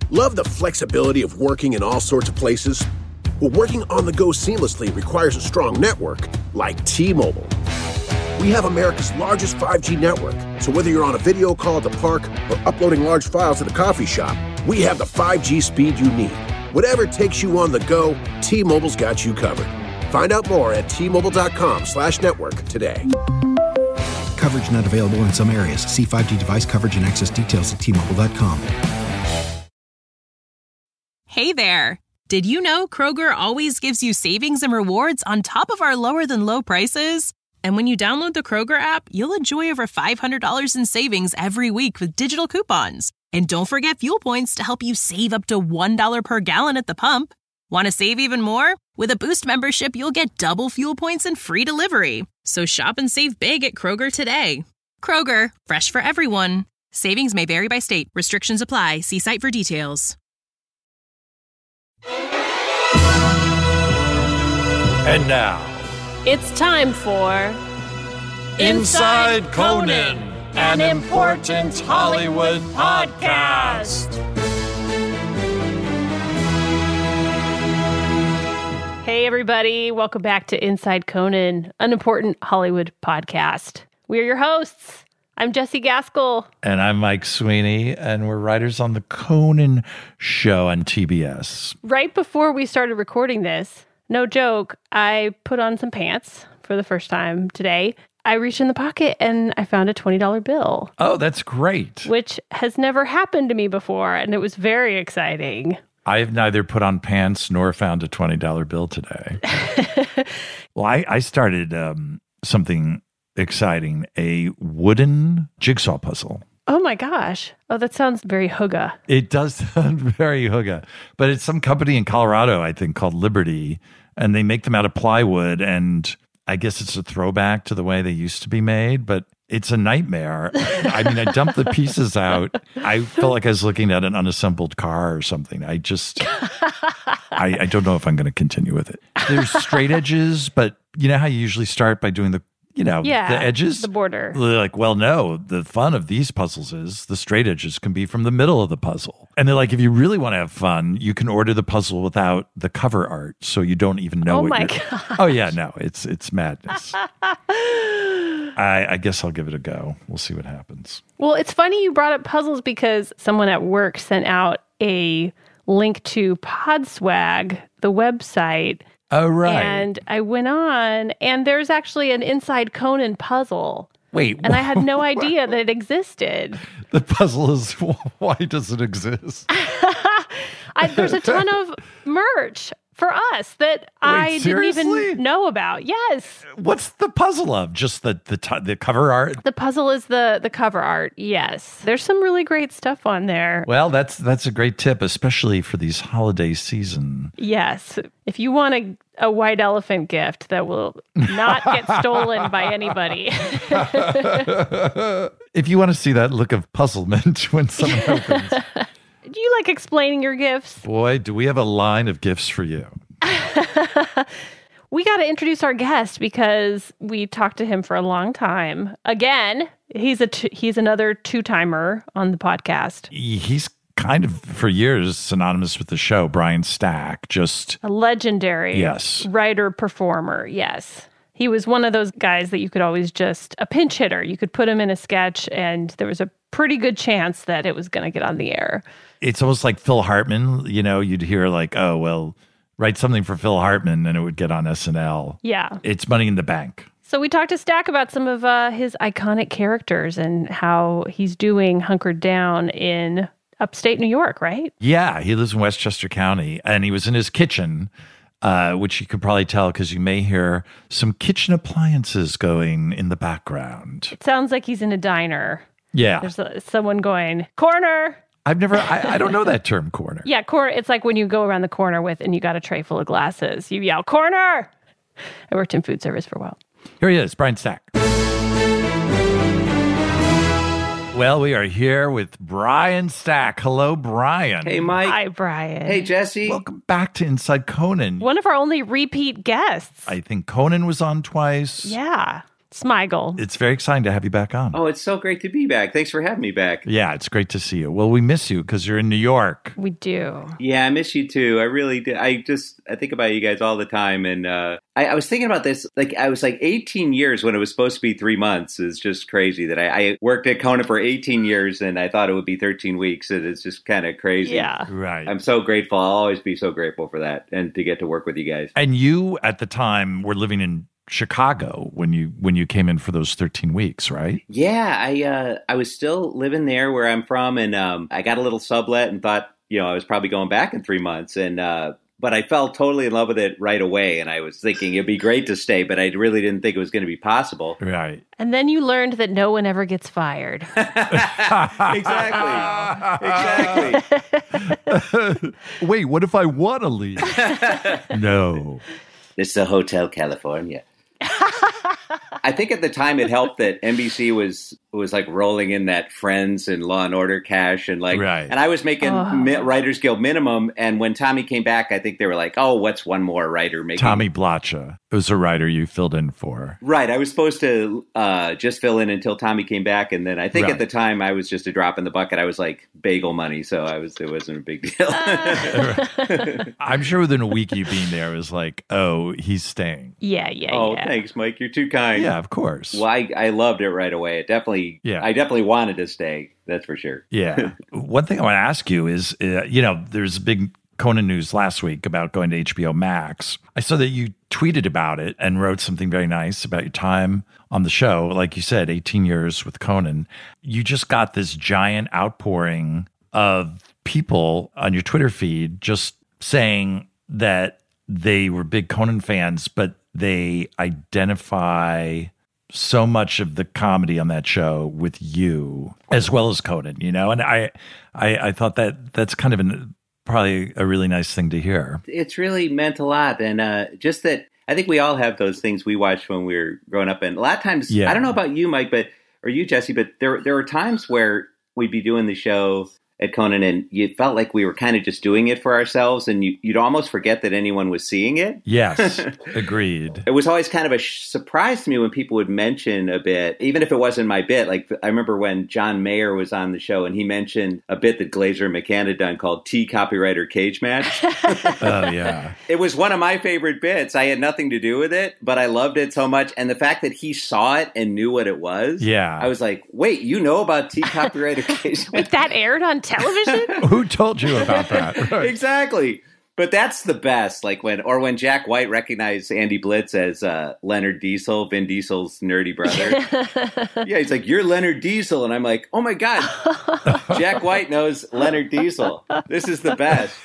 Love the flexibility of working in all sorts of places? Well, working on the go seamlessly requires a strong network like T-Mobile. We have America's largest 5G network, so whether you're on a video call at the park or uploading large files at the coffee shop, we have the 5G speed you need. Whatever takes you on the go, T-Mobile's got you covered. Find out more at T-Mobile.com/network today. Coverage not available in some areas. See 5G device coverage and access details at T-Mobile.com. Hey there. Did you know Kroger always gives you savings and rewards on top of our lower than low prices? And when you download the Kroger app, you'll enjoy over $500 in savings every week with digital coupons. And don't forget fuel points to help you save up to $1 per gallon at the pump. Want to save even more? With a Boost membership, you'll get double fuel points and free delivery. So shop and save big at Kroger today. Kroger, fresh for everyone. Savings may vary by state. Restrictions apply. See site for details. And now, it's time for Inside Conan, an important Hollywood podcast. Hey, everybody. Welcome back to Inside Conan, an important Hollywood podcast. We are your hosts. I'm Jesse Gaskell. And I'm Mike Sweeney, and we're writers on The Conan Show on TBS. Right before we started recording this, no joke, I put on some pants for the first time today. I reached in the pocket and I found a $20 bill. Oh, that's great. Which has never happened to me before, and it was very exciting. I have neither put on pants nor found a $20 bill today. Well, I started something exciting, a wooden jigsaw puzzle. Oh my gosh. Oh, that sounds very hygge. It does sound very hygge, but it's some company in Colorado, I think, called Liberty, and they make them out of plywood, and I guess it's a throwback to the way they used to be made, but it's a nightmare. I mean, I dumped the pieces out. I felt like I was looking at an unassembled car or something. I don't know if I'm going to continue with it. There's straight edges, but you know how you usually start by doing the edges? The border. They're like, well, no, the fun of these puzzles is the straight edges can be from the middle of the puzzle. And they're like, if you really want to have fun, you can order the puzzle without the cover art, so you don't even know what you're... gosh. Oh, yeah, no, it's madness. I guess I'll give it a go. We'll see what happens. Well, it's funny you brought up puzzles because someone at work sent out a link to Podswag, the website. Oh, right. And I went on, and there's actually an Inside Conan puzzle. Wait. And I had no idea that it existed. The puzzle is, why does it exist? There's a ton of merch for us that I didn't even know about. Yes. What's the puzzle of? Just the cover art? The puzzle is the cover art, yes. There's some really great stuff on there. Well, that's a great tip, especially for these holiday season. Yes. If you want a white elephant gift that will not get stolen by anybody. If you want to see that look of puzzlement when someone opens. Do you like explaining your gifts? Boy, do we have a line of gifts for you. We got to introduce our guest because we talked to him for a long time. Again, he's another two-timer on the podcast. He's kind of, for years, synonymous with the show, Brian Stack. Just a legendary writer-performer, yes. He was one of those guys that you could always a pinch hitter. You could put him in a sketch and there was a pretty good chance that it was going to get on the air. It's almost like Phil Hartman. You know, you'd hear like, oh, well, write something for Phil Hartman and it would get on SNL. Yeah. It's Money in the Bank. So we talked to Stack about some of his iconic characters and how he's doing hunkered down in upstate New York, right? Yeah, he lives in Westchester County and he was in his kitchen, which you could probably tell because you may hear some kitchen appliances going in the background. It sounds like he's in a diner. Yeah. There's someone going, corner. I don't know that term, corner. Yeah, corner. It's like when you go around the corner and you got a tray full of glasses. You yell, corner. I worked in food service for a while. Here he is, Brian Stack. Well, we are here with Brian Stack. Hello, Brian. Hey, Mike. Hi, Brian. Hey, Jesse. Welcome back to Inside Conan. One of our only repeat guests. I think Conan was on twice. Yeah. Smigel. It's very exciting to have you back on. Oh, it's so great to be back. Thanks for having me back. Yeah, it's great to see you. Well, we miss you because you're in New York. We do. Yeah, I miss you too. I really do. I think about you guys all the time. And I was thinking about this. Like, I was like 18 years when it was supposed to be 3 months. It's just crazy that I worked at Conan for 18 years and I thought it would be 13 weeks. And it's just kind of crazy. Yeah. Right. I'm so grateful. I'll always be so grateful for that and to get to work with you guys. And you, at the time, were living in Chicago when you came in for those 13 weeks, right? Yeah, I was still living there where I'm from, and I got a little sublet and thought, I was probably going back in 3 months, and but I fell totally in love with it right away, and I was thinking it'd be great to stay, but I really didn't think it was going to be possible. Right. And then you learned that no one ever gets fired. Exactly. Wait, what if I want to leave? No. This is a Hotel California. I think at the time it helped that NBC was like rolling in that Friends and Law and Order cash, and like, right. And I was making Writers Guild minimum. And when Tommy came back, I think they were like, "Oh, what's one more writer making?" Tommy Blacha was a writer you filled in for. Right. I was supposed to just fill in until Tommy came back, and then I think at the time I was just a drop in the bucket. I was like bagel money, so it wasn't a big deal. I'm sure within a week you being there, it was like, "Oh, he's staying." Yeah. Oh, thanks, Mike. You're too kind. Yeah, of course. Well, I loved it right away. I definitely wanted to stay. That's for sure. Yeah. One thing I want to ask you is, there's big Conan news last week about going to HBO Max. I saw that you tweeted about it and wrote something very nice about your time on the show. Like you said, 18 years with Conan. You just got this giant outpouring of people on your Twitter feed just saying that they were big Conan fans, but they identify so much of the comedy on that show with you as well as Conan, and I thought that's kind of probably a really nice thing to hear. It's really meant a lot. And just that I think we all have those things we watched when we were growing up. And a lot of times, I don't know about you, Mike, or you, Jesse, but there were times where we'd be doing the show at Conan and you felt like we were kind of just doing it for ourselves, and you'd almost forget that anyone was seeing it. Yes, agreed. It was always kind of a surprise to me when people would mention a bit, even if it wasn't my bit. Like, I remember when John Mayer was on the show and he mentioned a bit that Glazer and McCann had done called T Copywriter Cage Match. Oh, yeah. It was one of my favorite bits. I had nothing to do with it, but I loved it so much. And the fact that he saw it and knew what it was, I was like, wait, you know about T Copywriter Cage Match? That aired on television? Who told you about that? Right. Exactly. But that's the best. Like when Jack White recognized Andy Blitz as Leonard Diesel, Vin Diesel's nerdy brother. Yeah, he's like, "You're Leonard Diesel," and I'm like, "Oh my god, Jack White knows Leonard Diesel. This is the best."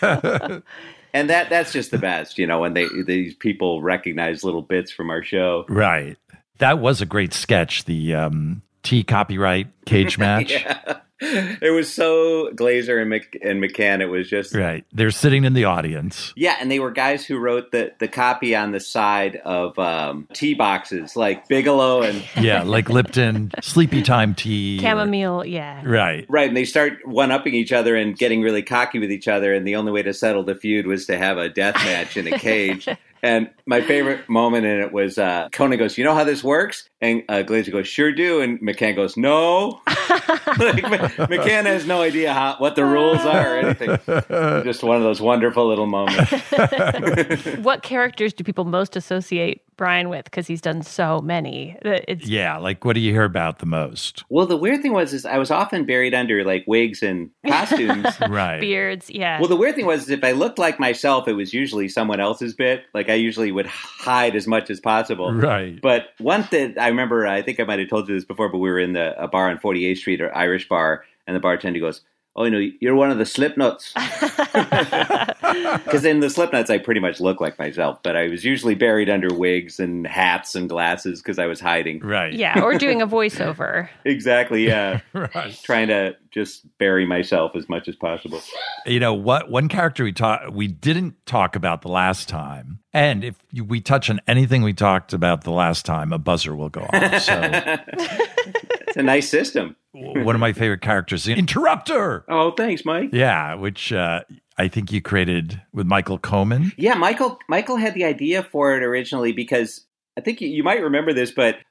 And that's just the best, when these people recognize little bits from our show. Right. That was a great sketch. The T Copyright Cage Match. Yeah. It was so Glazer and McCann. It was just right. They're sitting in the audience. Yeah, and they were guys who wrote the copy on the side of tea boxes, like Bigelow and like Lipton, Sleepy Time tea, chamomile. Right. And they start one-upping each other and getting really cocky with each other. And the only way to settle the feud was to have a death match in a cage. And my favorite moment in it was Conan goes, "You know how this works?" And Glazer goes, "Sure do." And McCann goes, "No." McCann has no idea what the rules are or anything. Just one of those wonderful little moments. What characters do people most associate Brian with? Because he's done so many. Like what do you hear about the most? Well, the weird thing was I was often buried under like wigs and costumes. Right. Beards, yeah. Well, the weird thing was if I looked like myself, it was usually someone else's bit. Like I usually would hide as much as possible. Right. But one thing I remember, I think I might have told you this before, but we were in a bar on 48th Street, or Irish bar, and the bartender goes, "Oh, you're one of the Slipknots." Because in the Slipknots, I pretty much look like myself, but I was usually buried under wigs and hats and glasses because I was hiding. Right. Yeah, or doing a voiceover. Exactly, yeah. Right. Trying to just bury myself as much as possible. What one character we didn't talk about the last time, and if we touch on anything we talked about the last time, a buzzer will go off. So it's a nice system. One of my favorite characters, the Interrupter. Oh, thanks, Mike. Yeah, which I think you created with Michael Coman. Yeah, Michael had the idea for it originally because I think you might remember this, but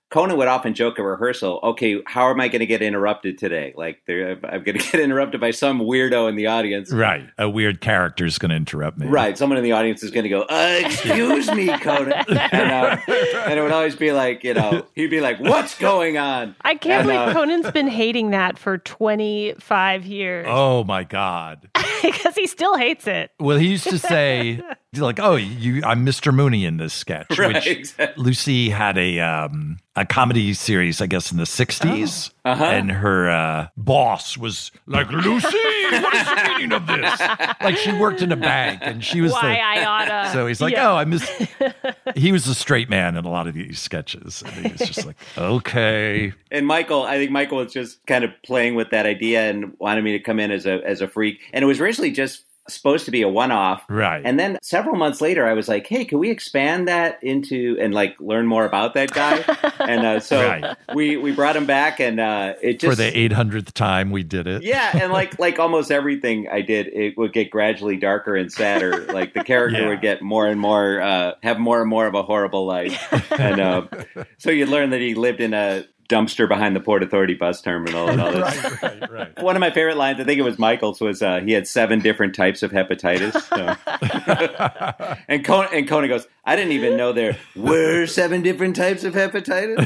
Conan would often joke at rehearsal, okay, how am I going to get interrupted today? Like, I'm going to get interrupted by some weirdo in the audience. Right. A weird character is going to interrupt me. Right. Someone in the audience is going to go, excuse me, Conan. And it would always be like, he'd be like, what's going on? I can't believe Conan's been hating that for 25 years. Oh, my God. Because he still hates it. Well, he used to say, like, oh, I'm Mr. Mooney in this sketch, right, which exactly. Lucy had a comedy series, I guess, in the 60s. Oh. Uh-huh. And her boss was like, Lucy, what is the meaning of this? Like, she worked in a bank, and she was I oughta. So he's like, he was a straight man in a lot of these sketches. And he was just like, okay. And I think Michael was just kind of playing with that idea and wanted me to come in as a freak. And it was originally just supposed to be a one-off. Right. And then several months later, I was like, hey, can we expand that into and like learn more about that guy? And so right. we brought him back, and it just... For the 800th time we did it. Yeah, and like almost everything I did, it would get gradually darker and sadder. Like the character would get more and more, have more and more of a horrible life. And so you'd learn that he lived in a dumpster behind the Port Authority bus terminal and all this. Right. One of my favorite lines, I think it was Michael's, was he had 7 different types of hepatitis. So. and Conan goes, I didn't even know there were 7 different types of hepatitis.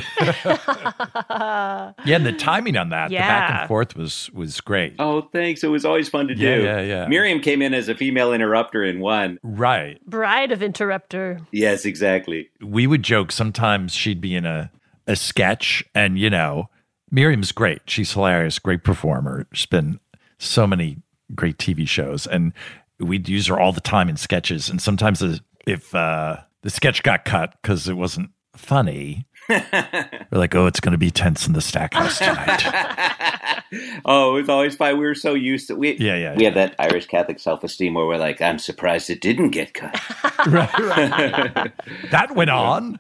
Yeah, and the timing on that, the back and forth was great. Oh, thanks. It was always fun to do. Yeah. Miriam came in as a female interrupter in one. Right. Bride of interrupter. Yes, exactly. We would joke sometimes she'd be in a sketch, and Miriam's great. She's hilarious, great performer. She's been so many great TV shows, and we'd use her all the time in sketches. And sometimes if the sketch got cut because it wasn't funny, we're like, oh, it's going to be tense in the Stackhouse tonight. Oh, it was always fine. We were so used to we have that Irish Catholic self-esteem where we're like, I'm surprised it didn't get cut. Right. That went on.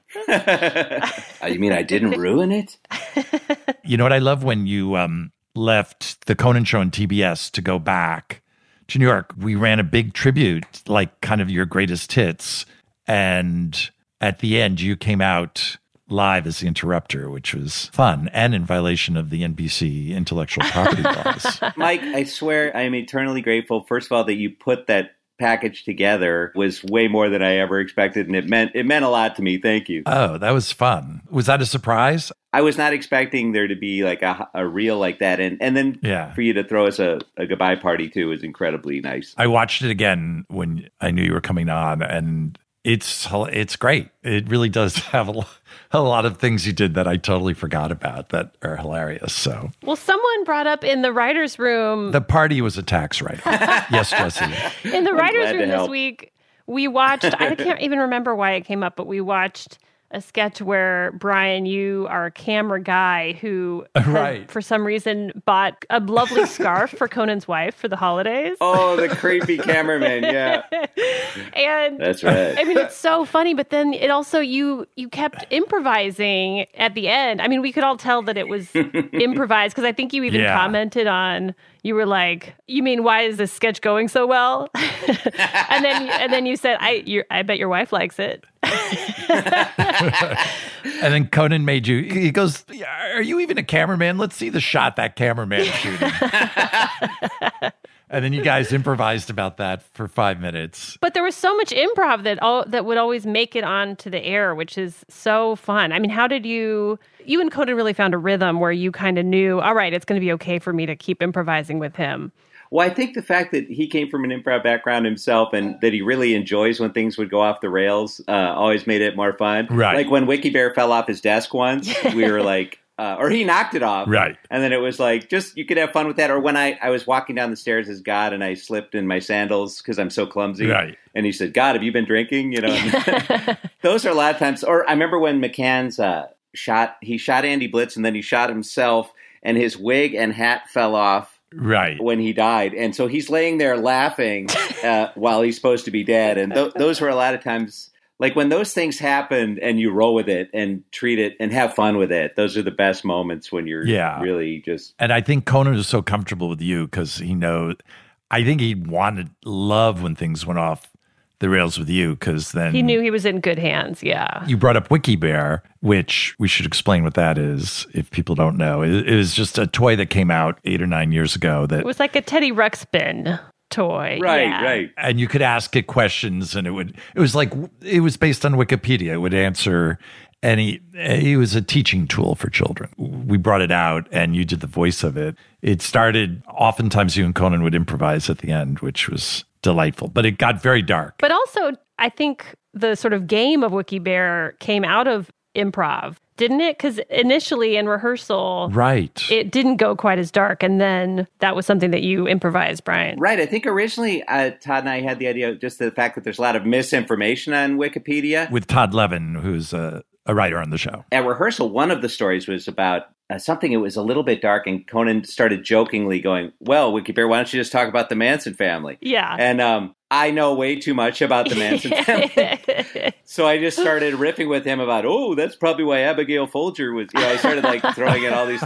You mean I didn't ruin it? You know what I love? When you left the Conan show on TBS to go back to New York, we ran a big tribute, like kind of your greatest hits. And at the end, you came out live as the interrupter, which was fun and in violation of the NBC intellectual property laws. Mike, I swear I am eternally grateful, first of all, that you put that package together. Was way more than I ever expected, and it meant a lot to me. Thank you. Oh, that was fun. Was that a surprise? I was not expecting there to be like a reel like that, and then for you to throw us a goodbye party too was incredibly nice. I watched it again when I knew you were coming on, and it's great. It really does have a lot of things you did that I totally forgot about that are hilarious. So, well, someone brought up in the writer's room, the party was a tax write-off. Yes, Jesse. In the writer's room this week, we watched, I can't even remember why it came up, but we watched a sketch where, Brian, you are a camera guy who, had, for some reason, bought a lovely scarf for Conan's wife for the holidays. Oh, the creepy cameraman, yeah. And that's right. I mean, it's so funny, but then it also, you kept improvising at the end. I mean, we could all tell that it was improvised, because I think you even commented on, you were like, you mean, why is this sketch going so well? and then you said, I bet your wife likes it. And then Conan made you, he goes, are you even a cameraman? Let's see the shot that cameraman shooting. And then you guys improvised about that for 5 minutes. But there was so much improv that would always make it onto the air, which is so fun. I mean, how did you and Conan really found a rhythm where you kind of knew, all right, it's going to be okay for me to keep improvising with him? Well, I think the fact that he came from an improv background himself and that he really enjoys when things would go off the rails always made it more fun. Right. Like when Wiki Bear fell off his desk once, we were like, or he knocked it off. Right. And then it was like, just, you could have fun with that. Or when I was walking down the stairs as God and I slipped in my sandals because I'm so clumsy. Right. And he said, God, have you been drinking? You know, those are a lot of times. Or I remember when McCann's shot Andy Blitz and then he shot himself and his wig and hat fell off. Right. When he died. And so he's laying there laughing while he's supposed to be dead. And those were a lot of times, like when those things happen and you roll with it and treat it and have fun with it, those are the best moments when you're really just... And I think Conan is so comfortable with you because he knows, I think he love when things went off the rails with you because then he knew he was in good hands. Yeah. You brought up WikiBear, which we should explain what that is if people don't know. It is just a toy that came out 8 or 9 years ago. That it was like a Teddy Ruxpin toy. Right. And you could ask it questions and it was based on Wikipedia. It would answer it was a teaching tool for children. We brought it out and you did the voice of it. It started, oftentimes you and Conan would improvise at the end, which was delightful, but it got very dark. But also, I think the sort of game of WikiBear came out of improv, didn't it? Because initially in rehearsal, right, it didn't go quite as dark. And then that was something that you improvised, Brian. Right. I think originally Todd and I had the idea, just the fact that there's a lot of misinformation on Wikipedia. With Todd Levin, who's a writer on the show. At rehearsal, one of the stories was about something that was a little bit dark, and Conan started jokingly going, well, WikiBear, why don't you just talk about the Manson family? Yeah. And I know way too much about the Manson family. So I just started riffing with him about, that's probably why Abigail Folger was, I started like throwing in all these.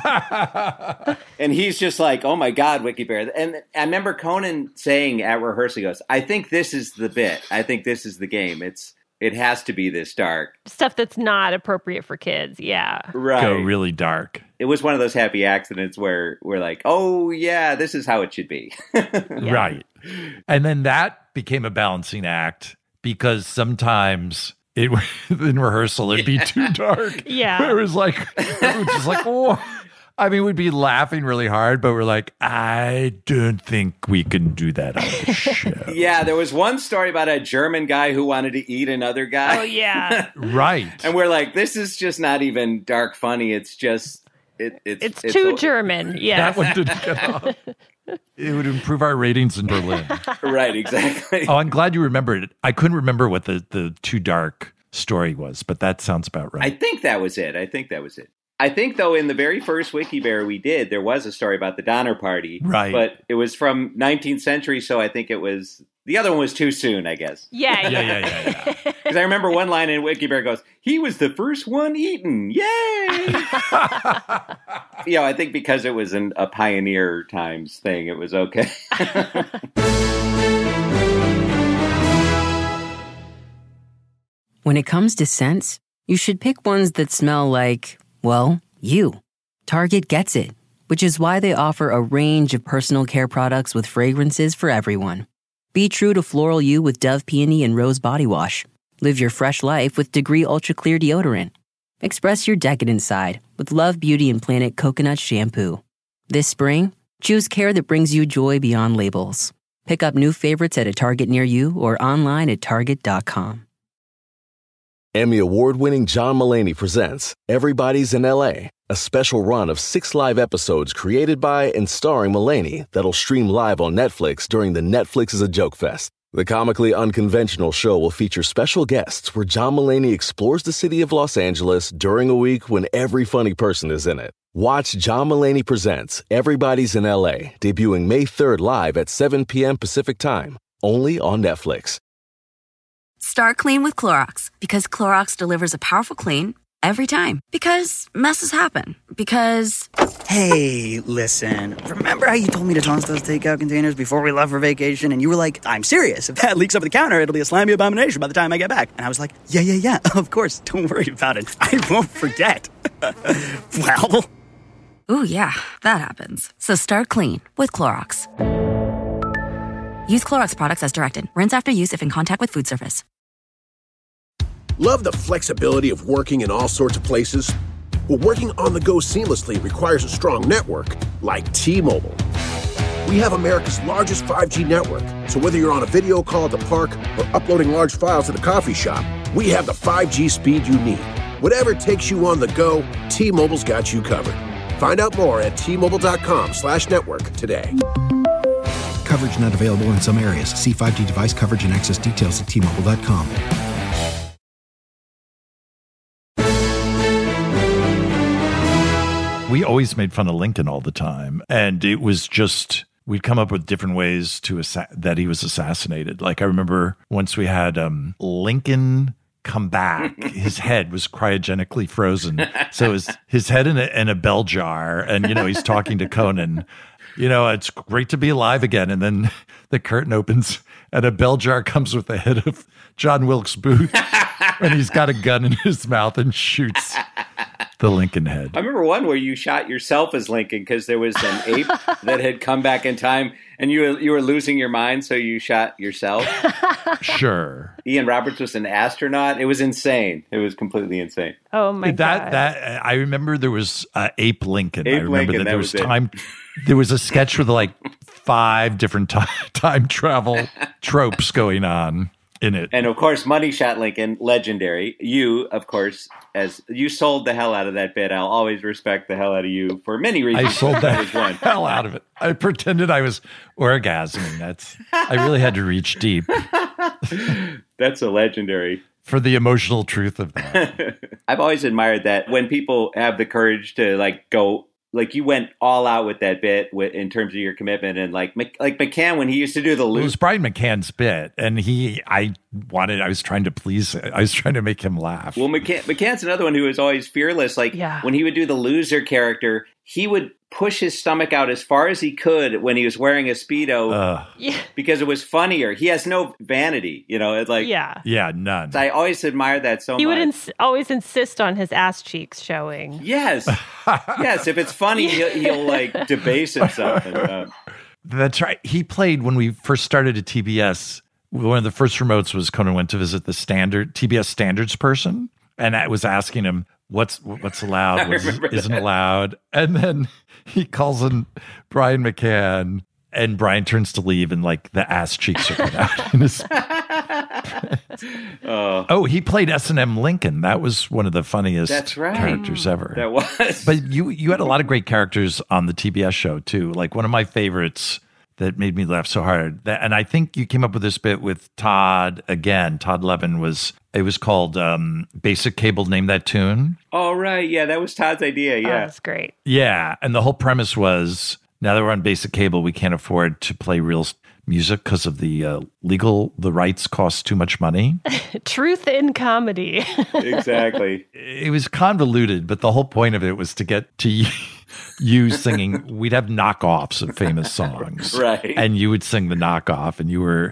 And he's just like, oh my God, WikiBear. And I remember Conan saying at rehearsal, he goes, I think this is the bit. I think this is the game. It has to be this dark. Stuff that's not appropriate for kids. Yeah. Right. Go really dark. It was one of those happy accidents where we're like, oh, yeah, this is how it should be. Right. And then that became a balancing act because sometimes in rehearsal, it'd be too dark. Yeah. It was like, oh. I mean, we'd be laughing really hard, but we're like, I don't think we can do that on the show. Yeah, there was one story about a German guy who wanted to eat another guy. Oh, yeah. Right. And we're like, this is just not even dark funny. It's just, it's too German. Yeah. That one didn't get off. It would improve our ratings in Berlin. Right, exactly. Oh, I'm glad you remembered it. I couldn't remember what the too dark story was, but that sounds about right. I think that was it. I think, though, in the very first WikiBear we did, there was a story about the Donner Party. Right. But it was from 19th century, so I think it was... The other one was too soon, I guess. Yeah. Because I remember one line in WikiBear goes, he was the first one eaten. Yay! I think because it was a pioneer times thing, it was okay. When it comes to scents, you should pick ones that smell like... well, you. Target gets it, which is why they offer a range of personal care products with fragrances for everyone. Be true to floral you with Dove Peony and Rose Body Wash. Live your fresh life with Degree Ultra Clear Deodorant. Express your decadent side with Love Beauty and Planet Coconut Shampoo. This spring, choose care that brings you joy beyond labels. Pick up new favorites at a Target near you or online at Target.com. Emmy award-winning John Mulaney presents Everybody's in L.A., a special run of 6 live episodes created by and starring Mulaney that'll stream live on Netflix during the Netflix is a Joke Fest. The comically unconventional show will feature special guests where John Mulaney explores the city of Los Angeles during a week when every funny person is in it. Watch John Mulaney Presents Everybody's in L.A., debuting May 3rd live at 7 p.m. Pacific Time, only on Netflix. Start clean with Clorox because Clorox delivers a powerful clean every time. Because messes happen. Because... Hey, listen. Remember how you told me to toss those takeout containers before we left for vacation? And you were like, I'm serious. If that leaks over the counter, it'll be a slimy abomination by the time I get back. And I was like, yeah, of course. Don't worry about it. I won't forget. Well... Ooh, yeah, that happens. So start clean with Clorox. Use Clorox products as directed. Rinse after use if in contact with food surface. Love the flexibility of working in all sorts of places? Well, working on the go seamlessly requires a strong network like T-Mobile. We have America's largest 5G network, so whether you're on a video call at the park or uploading large files at the coffee shop, we have the 5G speed you need. Whatever takes you on the go, T-Mobile's got you covered. Find out more at T-Mobile.com/network today. Coverage not available in some areas. See 5G device coverage and access details at T-Mobile.com. We always made fun of Lincoln all the time. And it was just, we'd come up with different ways to that he was assassinated. Like I remember once we had Lincoln come back, his head was cryogenically frozen. So his head in a bell jar. And, he's talking to Conan. it's great to be alive again. And then the curtain opens and a bell jar comes with the head of John Wilkes Booth. And he's got a gun in his mouth and shoots the Lincoln head. I remember one where you shot yourself as Lincoln because there was an ape that had come back in time and you were losing your mind, so you shot yourself. Sure. Ian Roberts was an astronaut. It was insane. It was completely insane. Oh my God. That I remember there was Ape Lincoln. Ape I remember Lincoln, that there was was it. time. There was a sketch with like 5 different time travel tropes going on in it. And of course, Money Shot Lincoln, legendary. You, of course, as you sold the hell out of that bit. I'll always respect the hell out of you for many reasons. I sold That was the one. hell out of it. I pretended I was orgasming. I really had to reach deep That's a legendary. for the emotional truth of that. I've always admired that when people have the courage to go. Like you went all out with that bit in terms of your commitment, and like McCann when he used to do the It loop. was Brian McCann's bit, and I was trying to please. I was trying to make him laugh. Well, McCann's another one who was always fearless. When he would do the loser character, he would push his stomach out as far as he could when he was wearing a Speedo because it was funnier. He has no vanity, It's like yeah, none. I always admired that so much. He would always insist on his ass cheeks showing. Yes. Yes. If it's funny, he'll like debase himself. That's right. He played when we first started at TBS. One of the first remotes was Conan went to visit the TBS standards person, and I was asking him what's allowed, what isn't allowed, and then he calls in Brian McCann, and Brian turns to leave, and like the ass cheeks are put out in his. Oh, he played S&M Lincoln. That was one of the funniest characters ever. That was. But you had a lot of great characters on the TBS show too. Like one of my favorites that made me laugh so hard. And I think you came up with this bit with Todd again. Todd Levin was called Basic Cable, Name That Tune. Oh, right. Yeah, that was Todd's idea. Yeah. That's great. Yeah. And the whole premise was now that we're on Basic Cable, we can't afford to play real music because of the rights cost too much money. Truth in comedy. Exactly. It was convoluted, but the whole point of it was to get to you singing. We'd have knockoffs of famous songs, right? And you would sing the knockoff, and you were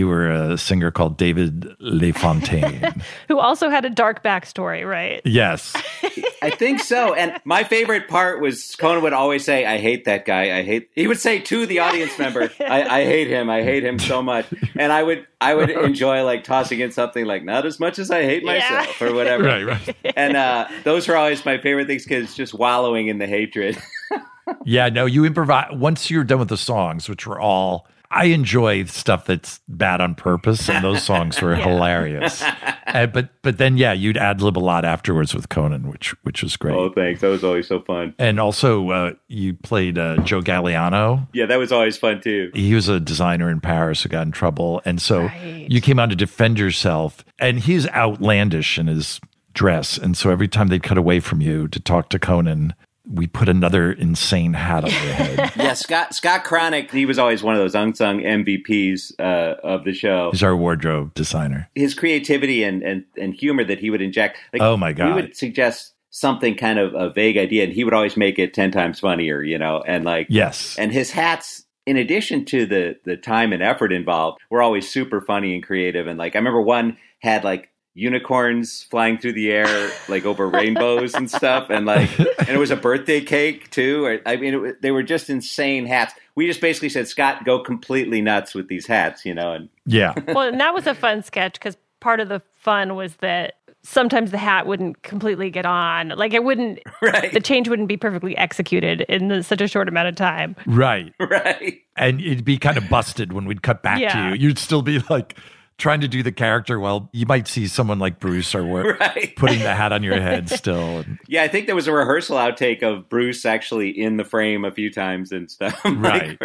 a singer called David LaFontaine, who also had a dark backstory, right? Yes, I think so. And my favorite part was Conan would always say, "I hate that guy. He would say to the audience member, "I hate him. I hate him so much." And I would enjoy like tossing in something like, "Not as much as I hate myself," or whatever. Right. And those were always my favorite things because just wallowing in the hatred. Yeah, no, you improvise once you're done with the songs, which were all. I enjoy stuff that's bad on purpose, and those songs were hilarious. But then, you'd ad-lib a lot afterwards with Conan, which was great. Oh, thanks. That was always so fun. And also, you played Joe Galliano. Yeah, that was always fun, too. He was a designer in Paris who got in trouble. And so you came on to defend yourself. And he's outlandish in his dress. And so every time they'd cut away from you to talk to Conan, we put another insane hat on your head. Yeah, Scott Cronick, he was always one of those unsung MVPs of the show. He's our wardrobe designer. His creativity and humor that he would inject. Like, oh, my God. We would suggest something kind of a vague idea, and he would always make it 10 times funnier, And like, yes. And his hats, in addition to the time and effort involved, were always super funny and creative. And like, I remember one had like unicorns flying through the air, like over rainbows and stuff. And like, and it was a birthday cake too. I mean, they were just insane hats. We just basically said, Scott, go completely nuts with these hats, And yeah. Well, and that was a fun sketch because part of the fun was that sometimes the hat wouldn't completely get on. Like it wouldn't, the change wouldn't be perfectly executed in such a short amount of time. Right. Right. And it'd be kind of busted when we'd cut back to you. You'd still be like trying to do the character while you might see someone like Bruce or putting the hat on your head still. Yeah, I think there was a rehearsal outtake of Bruce actually in the frame a few times and stuff. Right.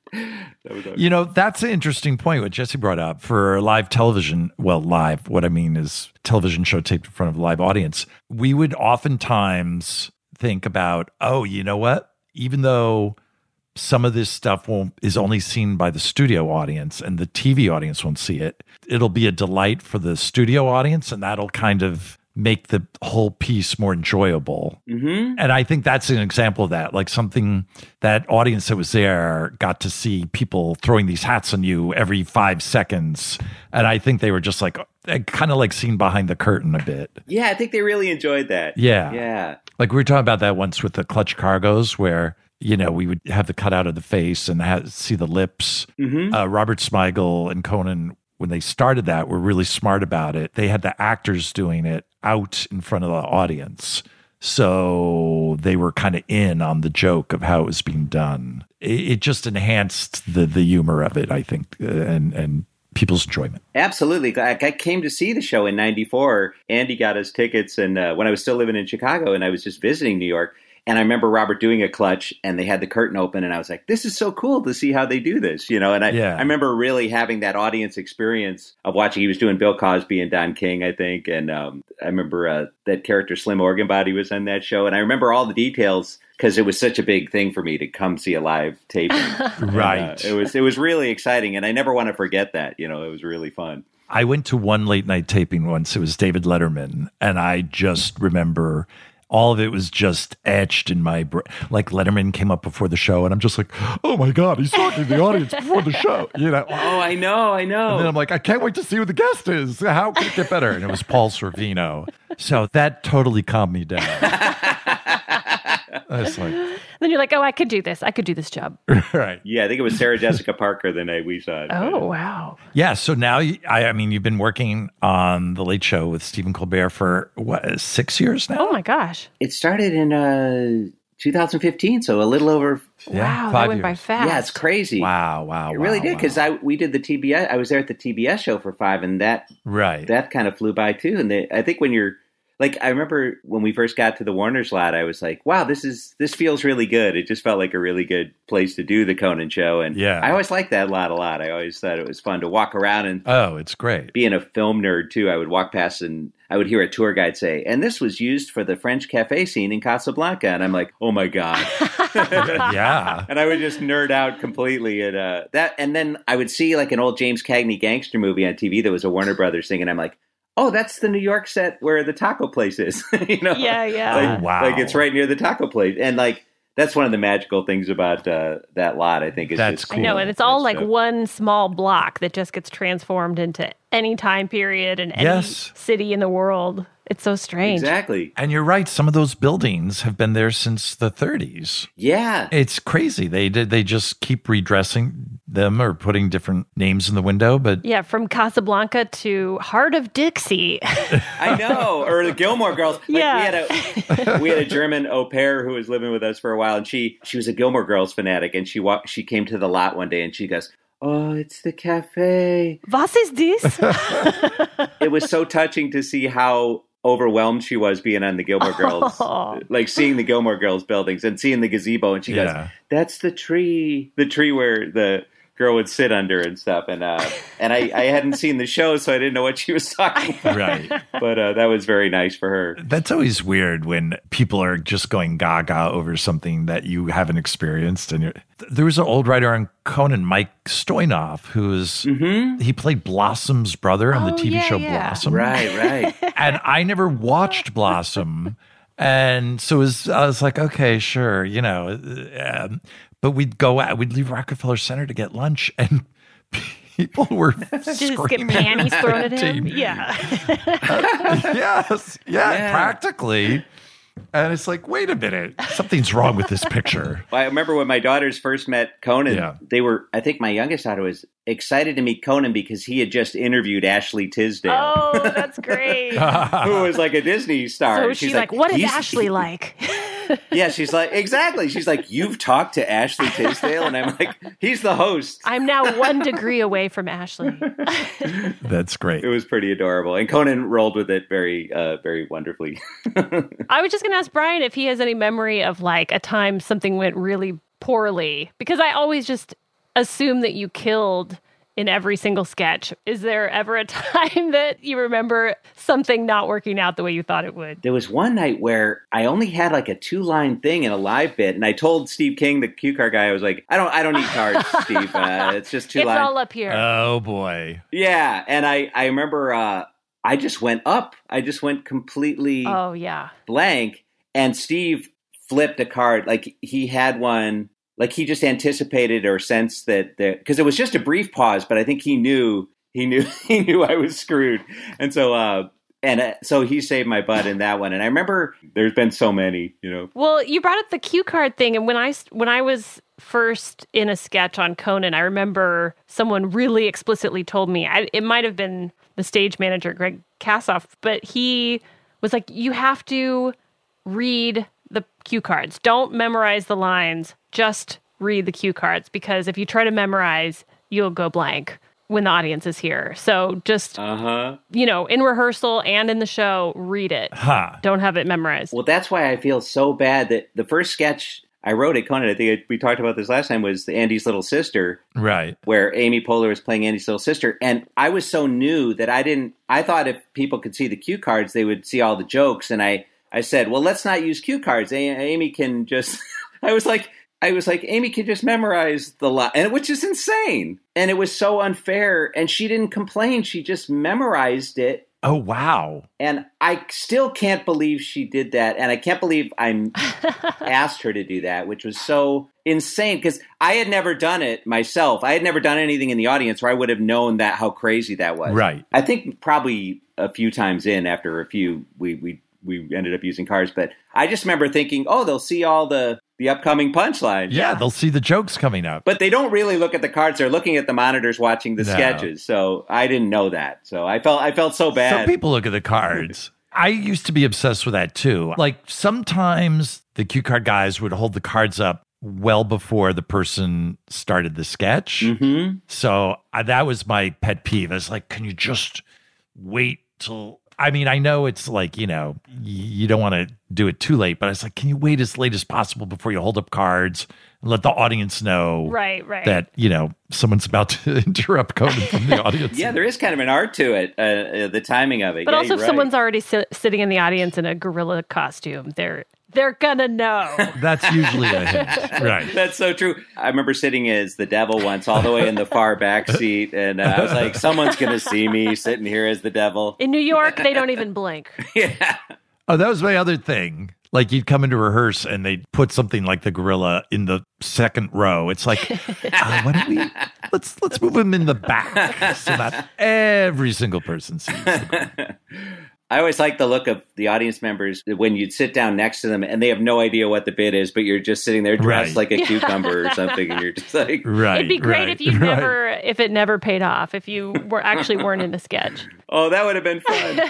That's an interesting point what Jesse brought up for live television. Well, live, what I mean is television show taped in front of a live audience. We would oftentimes think about, oh, you know what? Even though some of this stuff is only seen by the studio audience and the TV audience won't see it, it'll be a delight for the studio audience, and that'll kind of make the whole piece more enjoyable. Mm-hmm. And I think that's an example of that, like something that audience that was there got to see people throwing these hats on you every 5 seconds. And I think they were just like, kind of like seen behind the curtain a bit. Yeah, I think they really enjoyed that. Yeah. Yeah. Like we were talking about that once with the Clutch Cargos where, you know, we would have the cutout of the face and see the lips. Mm-hmm. Robert Smigel and Conan, when they started that, were really smart about it. They had the actors doing it out in front of the audience. So they were kind of in on the joke of how it was being done. It just enhanced the humor of it, I think, and people's enjoyment. Absolutely. I came to see the show in 94. Andy got us tickets and when I was still living in Chicago and I was just visiting New York. And I remember Robert doing a Clutch and they had the curtain open and I was like, this is so cool to see how they do this, you know? And I remember really having that audience experience of watching. He was doing Bill Cosby and Don King, I think. And I remember that character Slim Organbody was on that show. And I remember all the details because it was such a big thing for me to come see a live taping. Right. And, it was really exciting. And I never want to forget that, you know, it was really fun. I went to one late night taping once. It was David Letterman. And I just remember all of it was just etched in my brain. Like Letterman came up before the show, and I'm just like, oh my God, he's talking to the audience before the show. You know? Oh, I know. And then I'm like, I can't wait to see who the guest is. How can it get better? And it was Paul Sorvino. So that totally calmed me down. I was like, then you're like, oh, I could do this. I could do this job. Right. Yeah, I think it was Sarah Jessica Parker the night we saw it. Oh, wow. Yeah. So now, I mean, you've been working on The Late Show with Stephen Colbert for, what, 6 years now? Oh, my gosh. It started in 2015, so a little over. Wow, 5 that went years. by fast. Yeah, it's crazy. Wow. It really did, because we did the TBS. I was there at the TBS show for 5, and that kind of flew by too. And I think when you're like, I remember when we first got to the Warner's lot, I was like, wow, this feels really good. It just felt like a really good place to do the Conan show. And I always liked that lot a lot. I always thought it was fun to walk around and it's great. Being a film nerd too, I would walk past and I would hear a tour guide say, and this was used for the French cafe scene in Casablanca. And I'm like, oh my God. Yeah. And I would just nerd out completely at that. And then I would see like an old James Cagney gangster movie on TV that was a Warner Brothers thing. And I'm like, oh, that's the New York set where the taco place is. You know? Yeah. Like, wow. Like it's right near the taco place. And like, that's one of the magical things about that lot, I think. That's cool. I know, and it's all like one small block that just gets transformed into any time period and any city in the world. It's so strange. Exactly. And you're right. Some of those buildings have been there since the 30s. Yeah. It's crazy. They just keep redressing them or putting different names in the window. But yeah, from Casablanca to Heart of Dixie. I know. Or the Gilmore Girls. Like we had a German au pair who was living with us for a while, and she was a Gilmore Girls fanatic, and she came to the lot one day and she goes, oh, it's the cafe. Was ist dies? It was so touching to see how overwhelmed she was being on the Gilmore Girls, like seeing the Gilmore Girls buildings and seeing the gazebo. And she goes, that's the tree where the girl would sit under and stuff. And I hadn't seen the show, so I didn't know what she was talking about. Right. But that was very nice for her. That's always weird when people are just going gaga over something that you haven't experienced. And there was an old writer on Conan, Mike Stoynoff, he played Blossom's brother on the TV show Blossom. Right. And I never watched Blossom. And so I was like, okay, sure, you know. But we'd leave Rockefeller Center to get lunch, and people were just get panties thrown at him. Yeah. Yes. Yeah, practically. And it's like, wait a minute, something's wrong with this picture. Well, I remember when my daughters first met Conan, I think my youngest daughter was excited to meet Conan because he had just interviewed Ashley Tisdale. Oh, that's great. Who was like a Disney star. So she's like, what is Ashley like? Yeah, she's like, exactly. She's like, you've talked to Ashley Tisdale? And I'm like, he's the host. I'm now 1 degree away from Ashley. That's great. It was pretty adorable. And Conan rolled with it very, very wonderfully. I was just going to ask Brian if he has any memory of like a time something went really poorly, because I always just assume that you killed in every single sketch. Is there ever a time that you remember something not working out the way you thought it would? There was one night where I only had like a 2-line thing in a live bit, and I told Steve King, the cue card guy, I was like, I don't need cards, Steve. It's just 2 lines. It's all up here. Oh boy. Yeah, and I remember I just went up. I just went completely blank. And Steve flipped a card. Like he had one, like he just anticipated or sensed that, because it was just a brief pause, but I think he knew I was screwed. And so, so he saved my butt in that one. And I remember there's been so many, Well, you brought up the cue card thing. And when I was first in a sketch on Conan, I remember someone really explicitly told me, it might have been the stage manager, Greg Kassoff, but he was like, you have to read the cue cards. Don't memorize the lines. Just read the cue cards, because if you try to memorize, you'll go blank when the audience is here. So just, in rehearsal and in the show, read it. Don't have it memorized. Well, that's why I feel so bad that the first sketch I wrote at Conan, I think we talked about this last time, was Andy's little sister. Right. Where Amy Poehler was playing Andy's little sister. And I was so new that I thought if people could see the cue cards, they would see all the jokes. And I said, well, let's not use cue cards. Amy can just, I was like, Amy can just memorize the line, and which is insane. And it was so unfair. And she didn't complain. She just memorized it. Oh, wow. And I still can't believe she did that. And I can't believe I asked her to do that, which was so insane, because I had never done it myself. I had never done anything in the audience where I would have known that, how crazy that was. Right. I think probably a few times in, after a few, we ended up using cards. But I just remember thinking, oh, they'll see all the upcoming punchlines. Yeah, they'll see the jokes coming up. But they don't really look at the cards. They're looking at the monitors watching the sketches. So I didn't know that. So I felt so bad. Some people look at the cards. I used to be obsessed with that too. Like sometimes the cue card guys would hold the cards up well before the person started the sketch. Mm-hmm. So that was my pet peeve. I was like, can you just wait till... I mean, I know it's like, you don't want to do it too late, but I was like, can you wait as late as possible before you hold up cards and let the audience know that, someone's about to interrupt Conan from the audience? Yeah, there is kind of an art to it, the timing of it. But also if someone's already sitting in the audience in a gorilla costume, they're gonna know. That's usually a hint. Right. That's so true. I remember sitting as the devil once, all the way in the far back seat, and I was like, someone's gonna see me sitting here as the devil. In New York, they don't even blink. Yeah. Oh, that was my other thing. Like you'd come in to rehearse and they'd put something like the gorilla in the second row. It's like, why don't we let's move him in the back so that every single person sees the gorilla. I always like the look of the audience members when you'd sit down next to them and they have no idea what the bit is, but you're just sitting there dressed like a cucumber or something, and you're just like, It'd be great if if it never paid off, if you weren't in a sketch. Oh, that would have been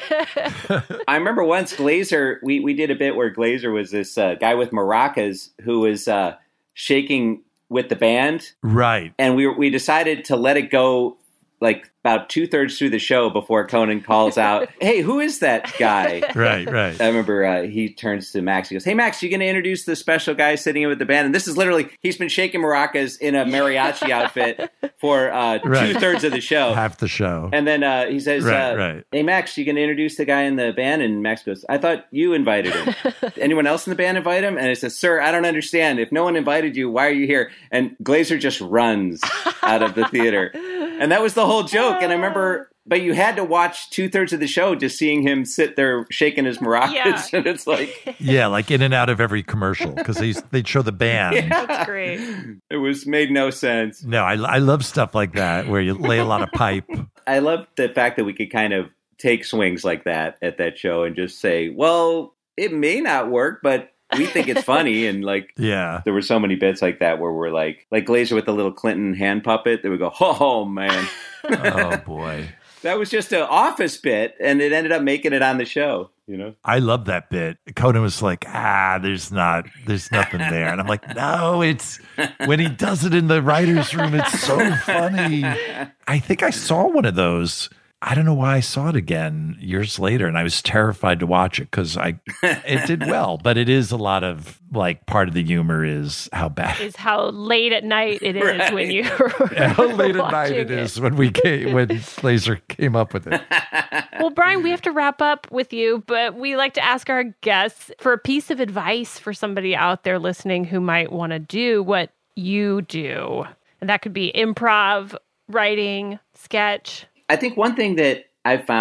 fun. I remember once Glazer, we did a bit where Glazer was this guy with maracas who was shaking with the band. Right. And we decided to let it go like about 2/3 through the show before Conan calls out, hey, who is that guy? Right. I remember he turns to Max. He goes, hey, Max, you going to introduce the special guy sitting in with the band? And this is literally, he's been shaking maracas in a mariachi outfit for 2/3 of the show. Half the show. And then he says, hey, Max, you going to introduce the guy in the band? And Max goes, I thought you invited him. Anyone else in the band invite him? And it says, sir, I don't understand. If no one invited you, why are you here? And Glazer just runs out of the theater. And that was the whole joke. And I remember, but you had to watch 2/3 of the show just seeing him sit there shaking his maracas. Yeah. And it's like... Yeah, like in and out of every commercial because they'd show the band. Yeah. That's great. It made no sense. No, I love stuff like that where you lay a lot of pipe. I love the fact that we could kind of take swings like that at that show and just say, well, it may not work, but... we think it's funny, and there were so many bits like that where we're like Glazer with the little Clinton hand puppet that would go, oh man, oh boy, that was just an office bit, and it ended up making it on the show. I love that bit. Conan was like, there's nothing there, and I'm like, no, it's when he does it in the writers' room, it's so funny. I think I saw one of those. I don't know why I saw it again years later, and I was terrified to watch it because it did well, but it is a lot of part of the humor is how bad is how late at night it is right. When you how late at night it is when when Glazer came up with it. Well, Brian, we have to wrap up with you, but we like to ask our guests for a piece of advice for somebody out there listening who might want to do what you do, and that could be improv, writing, sketch. I think one thing that I've found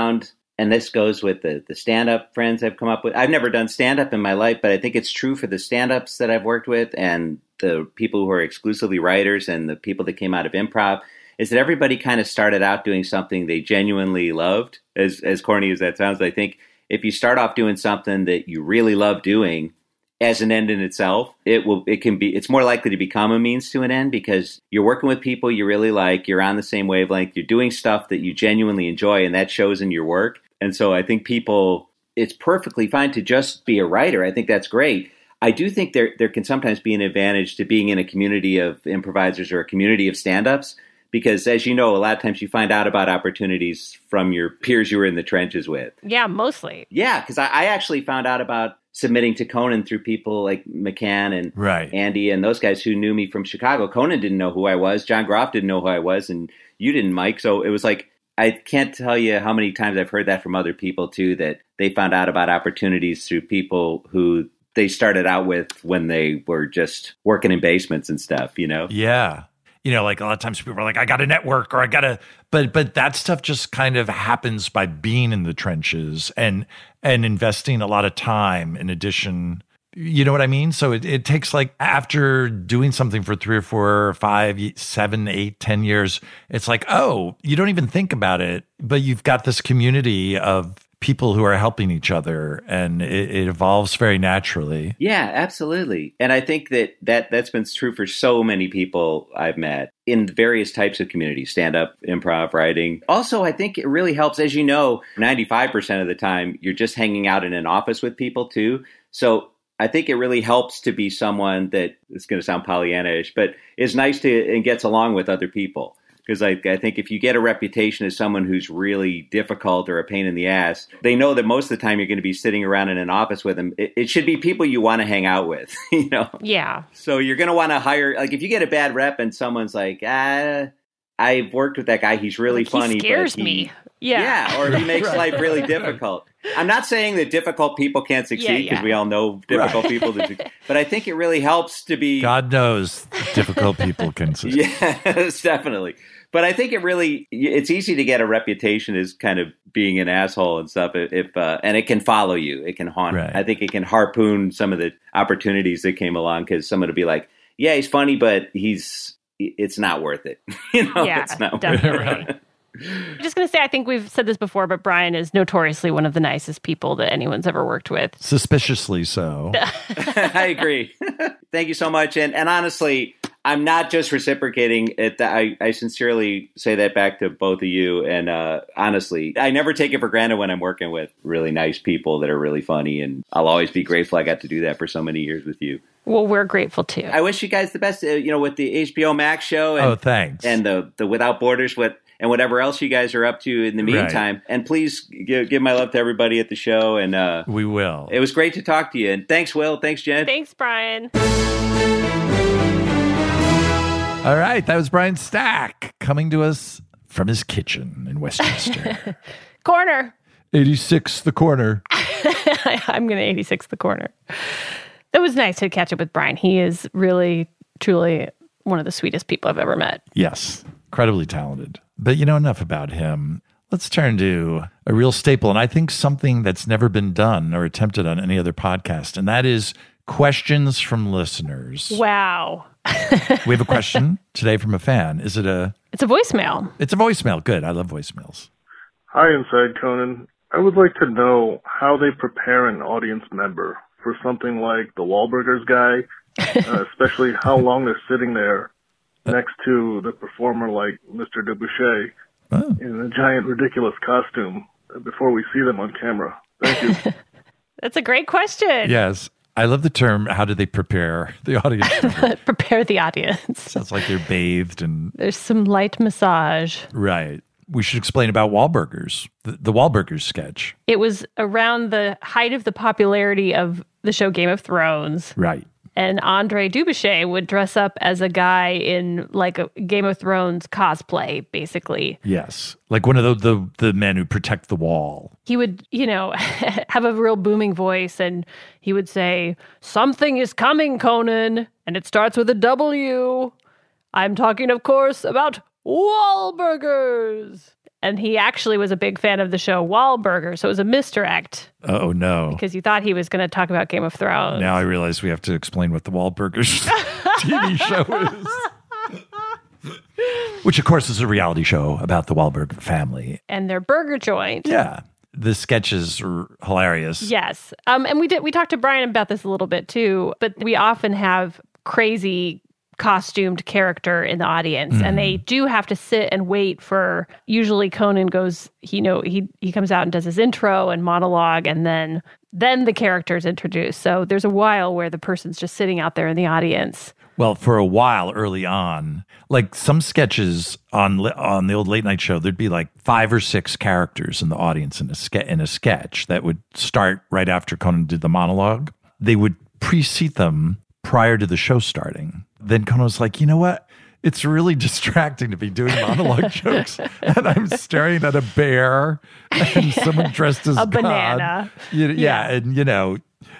and this goes with the stand-up friends I've come up with. I've never done stand-up in my life, but I think it's true for the stand-ups that I've worked with and the people who are exclusively writers and the people that came out of improv, is that everybody kind of started out doing something they genuinely loved. As corny as that sounds, I think if you start off doing something that you really love doing as an end in itself, it's more likely to become a means to an end because you're working with people you really like, you're on the same wavelength, you're doing stuff that you genuinely enjoy, and that shows in your work. And so I think it's perfectly fine to just be a writer. I think that's great. I do think there can sometimes be an advantage to being in a community of improvisers or a community of stand-ups, because as you know, a lot of times you find out about opportunities from your peers you were in the trenches with. Yeah, mostly. Yeah, because I actually found out about submitting to Conan through people like McCann and Andy and those guys who knew me from Chicago. Conan didn't know who I was. John Groff didn't know who I was. And you didn't, Mike. So it was like, I can't tell you how many times I've heard that from other people too, that they found out about opportunities through people who they started out with when they were just working in basements and stuff, you know? Yeah. You know, like a lot of times people are like, I got a network or I got a, but that stuff just kind of happens by being in the trenches and investing a lot of time in addition. You know what I mean? So it takes like after doing something for 3 or 4 or 5, 7, 8, 10 years, it's like, oh, you don't even think about it, but you've got this community of people who are helping each other and it evolves very naturally. Yeah, absolutely. And I think that's been true for so many people I've met in various types of communities, stand-up, improv, writing. Also, I think it really helps, as you know, 95% of the time, you're just hanging out in an office with people too. So I think it really helps to be someone that, it's going to sound Pollyanna-ish, but is nice to and gets along with other people. Because I think if you get a reputation as someone who's really difficult or a pain in the ass, they know that most of the time you're going to be sitting around in an office with them. It should be people you want to hang out with, you know? Yeah. So you're going to want to hire, like if you get a bad rep and someone's like, I've worked with that guy, he's really funny. He scares me. Yeah, or he makes life really difficult. I'm not saying that difficult people can't succeed because we all know difficult people. But I think it really helps to be... God knows difficult people can succeed. Yes, definitely. But I think it's easy to get a reputation as kind of being an asshole and stuff. And it can follow you. It can haunt. Right. I think it can harpoon some of the opportunities that came along because someone will be like, yeah, he's funny, but it's not worth it. You know, yeah, it's not definitely. worth it. I'm just going to say, I think we've said this before, but Brian is notoriously one of the nicest people that anyone's ever worked with. Suspiciously so. I agree. Thank you so much. And honestly, I'm not just reciprocating it. I sincerely say that back to both of you. And honestly, I never take it for granted when I'm working with really nice people that are really funny. And I'll always be grateful I got to do that for so many years with you. Well, we're grateful too. I wish you guys the best, with the HBO Max show. And, thanks. And the Without Borders, and whatever else you guys are up to in the meantime. Right. And please give my love to everybody at the show. And we will. It was great to talk to you. And thanks, Will. Thanks, Jen. Thanks, Brian. All right. That was Brian Stack coming to us from his kitchen in Westchester. Corner. 86 the corner. I'm going to 86 the corner. It was nice to catch up with Brian. He is really, truly one of the sweetest people I've ever met. Yes. Incredibly talented. But enough about him. Let's turn to a real staple, and I think something that's never been done or attempted on any other podcast, and that is questions from listeners. Wow. We have a question today from a fan. It's a voicemail. It's a voicemail. Good. I love voicemails. Hi, Inside Conan. I would like to know how they prepare an audience member for something like the Wahlburgers guy, especially how long they're sitting there next to the performer like Mr. Dubouché in a giant ridiculous costume before we see them on camera. Thank you. That's a great question. Yes. I love the term, how do they prepare the audience? Prepare the audience. Sounds like they're bathed and... There's some light massage. Right. We should explain about Wahlburgers, the Wahlburgers sketch. It was around the height of the popularity of the show Game of Thrones. Right. And Andre Dubouché would dress up as a guy in like a Game of Thrones cosplay, basically. Yes. Like one of the men who protect the wall. He would, have a real booming voice and he would say, "Something is coming, Conan, and it starts with a W. I'm talking, of course, about Wahlburgers." And he actually was a big fan of the show Wahlburger, so it was a misdirect. Oh, no. Because you thought he was going to talk about Game of Thrones. Now I realize we have to explain what the Wahlburgers TV show is. Which, of course, is a reality show about the Wahlberg family. And their burger joint. Yeah. The sketches are hilarious. Yes. And we talked to Brian about this a little bit, too. But we often have crazy costumed character in the audience, and they do have to sit and wait for, usually Conan goes, he comes out and does his intro and monologue, and then the character's introduced. So there's a while where the person's just sitting out there in the audience. Well, for a while early on, like some sketches on the old late night show, there'd be like 5 or 6 characters in the audience in a sketch that would start right after Conan did the monologue. They would pre-seat them prior to the show starting. Then Conan was like, you know what? It's really distracting to be doing monologue jokes. And I'm staring at a bear and someone dressed as a God. Banana. And,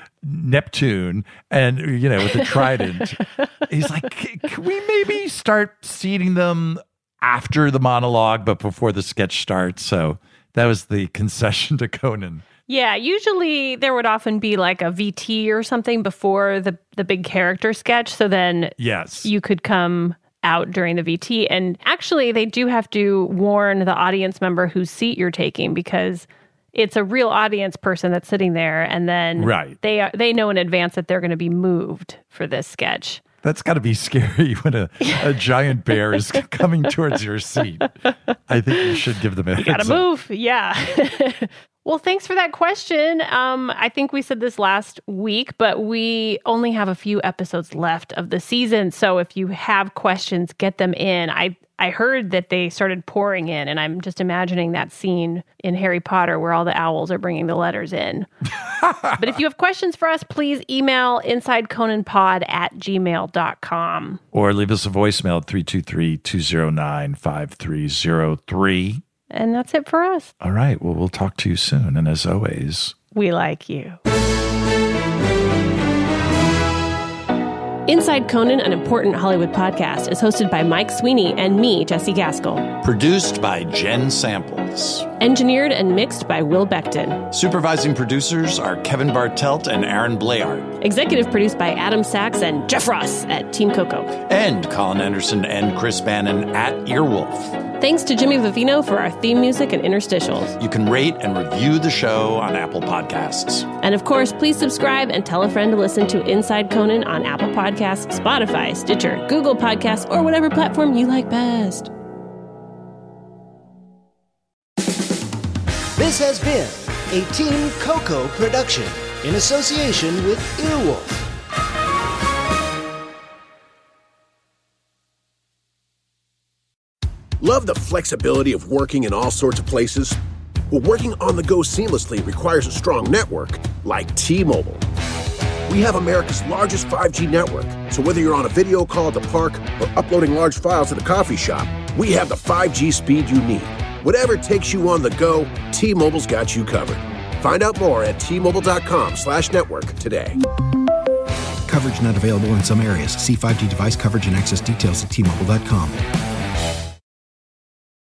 Neptune and, with a trident. He's like, can we maybe start seating them after the monologue, but before the sketch starts? So that was the concession to Conan. Yeah, usually there would often be like a VT or something before the big character sketch. So then you could come out during the VT. And actually, they do have to warn the audience member whose seat you're taking, because it's a real audience person that's sitting there. And then they know in advance that they're going to be moved for this sketch. That's got to be scary when a giant bear is coming towards your seat. I think you should give them a heads up. You got to move. Yeah. Well, thanks for that question. I think we said this last week, but we only have a few episodes left of the season. So if you have questions, get them in. I heard that they started pouring in, and I'm just imagining that scene in Harry Potter where all the owls are bringing the letters in. But if you have questions for us, please email insideconanpod@gmail.com. Or leave us a voicemail at 323-209-5303. And that's it for us. All right. Well, we'll talk to you soon. And as always, we like you. Inside Conan, an important Hollywood podcast, is hosted by Mike Sweeney and me, Jesse Gaskell. Produced by Jen Samples. Engineered and mixed by Will Beckton. Supervising producers are Kevin Bartelt and Aaron Blayard. Executive produced by Adam Sachs and Jeff Ross at Team Coco. And Colin Anderson and Chris Bannon at Earwolf. Thanks to Jimmy Vivino for our theme music and interstitials. You can rate and review the show on Apple Podcasts. And of course, please subscribe and tell a friend to listen to Inside Conan on Apple Podcasts, Spotify, Stitcher, Google Podcasts, or whatever platform you like best. This has been a Team Coco production in association with Earwolf. Love the flexibility of working in all sorts of places? Well, working on the go seamlessly requires a strong network like T-Mobile. We have America's largest 5G network, so whether you're on a video call at the park or uploading large files at a coffee shop, we have the 5G speed you need. Whatever takes you on the go, T-Mobile's got you covered. Find out more at T-Mobile.com/network today. Coverage not available in some areas. See 5G device coverage and access details at T-Mobile.com.